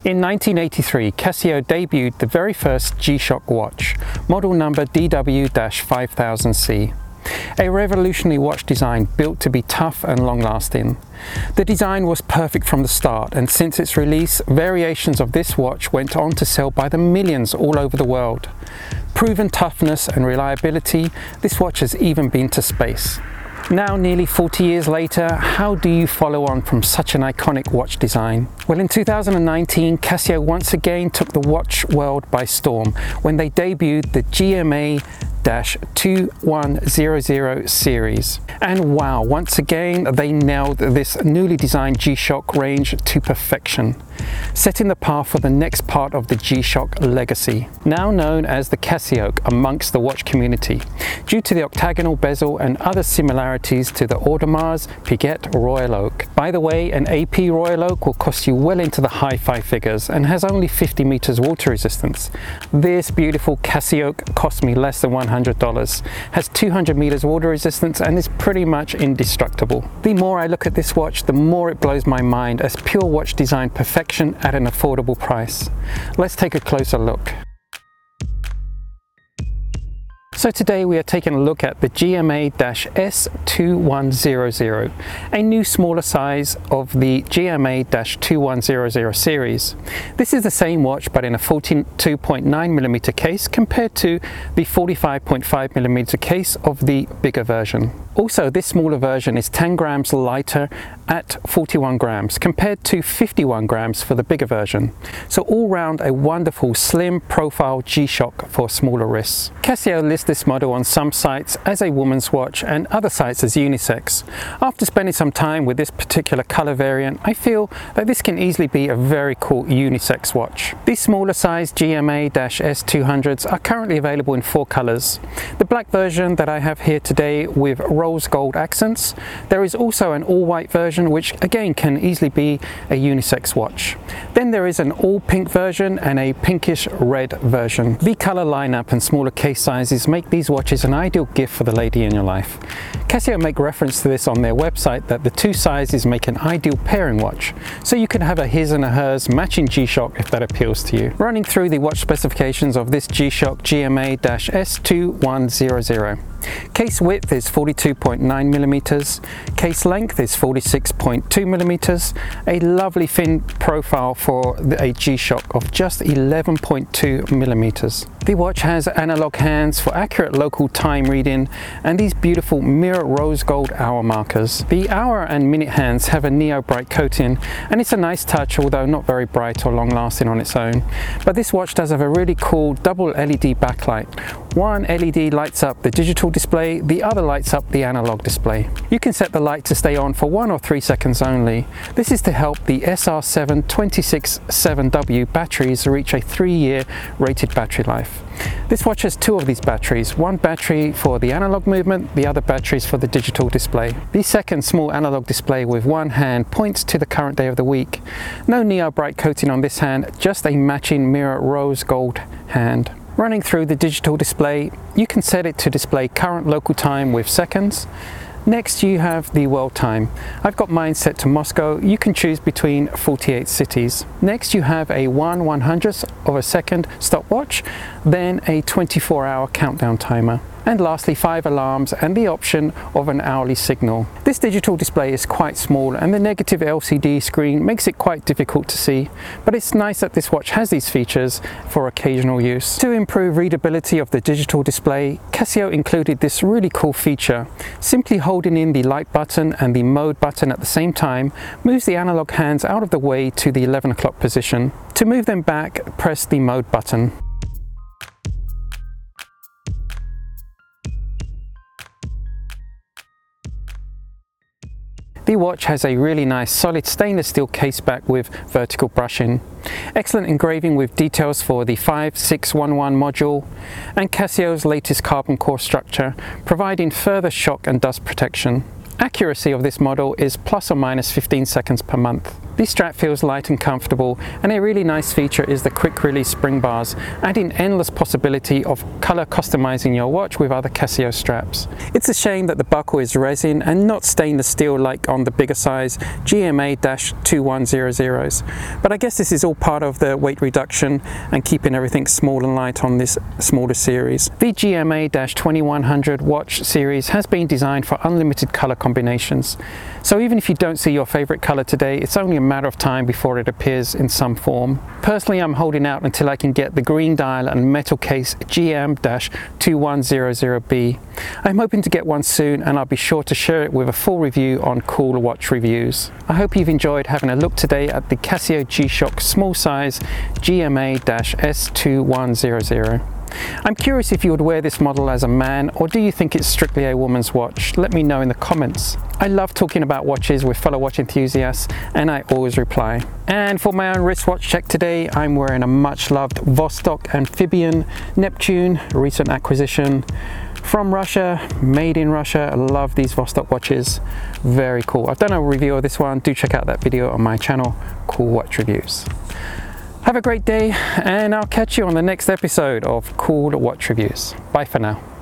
In 1983, Casio debuted the very first G-Shock watch, model number DW-5000C. A revolutionary watch design built to be tough and long-lasting. The design was perfect from the start, and since its release, variations of this watch went on to sell by the millions all over the world. Proven toughness and reliability, this watch has even been to space. Now, nearly 40 years later, how do you follow on from such an iconic watch design? Well, in 2019, Casio once again took the watch world by storm when they debuted the GMA-2100 series. And wow, once again, they nailed this newly designed G-Shock range to perfection, setting the path for the next part of the G-Shock legacy, now known as the Casio amongst the watch community, due to the octagonal bezel and other similarities to the Audemars Piguet Royal Oak. By the way, an AP Royal Oak will cost you well into the high five figures and has only 50 meters water resistance. This beautiful Casio cost me less than $100, has 200 meters water resistance, and is pretty much indestructible. The more I look at this watch, the more it blows my mind as pure watch design perfection at an affordable price. Let's take a closer look. So today we are taking a look at the GMA-S2100, a new smaller size of the GMA-2100 series. This is the same watch but in a 42.9mm case compared to the 45.5mm case of the bigger version. Also, this smaller version is 10 grams lighter at 41 grams compared to 51 grams for the bigger version. So all round a wonderful slim profile G-Shock for smaller wrists. Casio lists this model on some sites as a woman's watch and other sites as unisex. After spending some time with this particular color variant, I feel that this can easily be a very cool unisex watch. These smaller size GMA-S200s are currently available in 4 colors. The black version that I have here today with rose gold accents. There is also an all-white version which again can easily be a unisex watch. Then there is an all pink version and a pinkish red version. The color lineup and smaller case sizes make these watches an ideal gift for the lady in your life. Casio make reference to this on their website that the 2 sizes make an ideal pairing watch, so you can have a his and a hers matching G-Shock if that appeals to you. Running through the watch specifications of this G-Shock GMA-S2100. Case width is 42.9mm, case length is 46.2mm, a lovely thin profile for a G-Shock of just 11.2mm. The watch has analog hands for accurate local time reading and these beautiful mirror rose gold hour markers. The hour and minute hands have a neo bright coating and it's a nice touch, although not very bright or long lasting on its own. But this watch does have a really cool double LED backlight. One LED lights up the digital display, the other lights up the analog display. You can set the light to stay on for 1 or 3 seconds only. This is to help the SR7 267W batteries reach a 3-year rated battery life. This watch has 2 of these batteries, one battery for the analog movement, the other batteries for the digital display. The second small analog display with one hand points to the current day of the week. No neo bright coating on this hand, just a matching mirror rose gold hand. Running through the digital display, you can set it to display current local time with seconds. Next you have the world time. I've got mine set to Moscow. You can choose between 48 cities. Next you have a 1/100th of a second stopwatch, then a 24-hour countdown timer. And lastly, 5 alarms and the option of an hourly signal. This digital display is quite small and the negative LCD screen makes it quite difficult to see, but it's nice that this watch has these features for occasional use. To improve readability of the digital display, Casio included this really cool feature. Simply holding in the light button and the mode button at the same time moves the analog hands out of the way to the 11 o'clock position. To move them back, press the mode button. The watch has a really nice solid stainless steel case back with vertical brushing. Excellent engraving with details for the 5611 module and Casio's latest carbon core structure, providing further shock and dust protection. Accuracy of this model is plus or minus 15 seconds per month. This strap feels light and comfortable, and a really nice feature is the quick release spring bars, adding endless possibility of color customizing your watch with other Casio straps. It's a shame that the buckle is resin and not stainless steel like on the bigger size GMA-2100s, but I guess this is all part of the weight reduction and keeping everything small and light on this smaller series. The GMA-2100 watch series has been designed for unlimited color combinations, so even if you don't see your favorite color today, it's only a matter of time before it appears in some form. Personally, I'm holding out until I can get the green dial and metal case GM-2100B. I'm hoping to get one soon, and I'll be sure to share it with a full review on Cool Watch Reviews. I hope you've enjoyed having a look today at the Casio G-Shock small size GMA-S2100. I'm curious if you would wear this model as a man, or do you think it's strictly a woman's watch? Let me know in the comments. I love talking about watches with fellow watch enthusiasts, and I always reply. And for my own wristwatch check today, I'm wearing a much loved Vostok Amphibian Neptune, recent acquisition from Russia, made in Russia. I love these Vostok watches, very cool. I've done a review of this one, do check out that video on my channel, Cool Watch Reviews. Have a great day, and I'll catch you on the next episode of Cool Watch Reviews. Bye for now.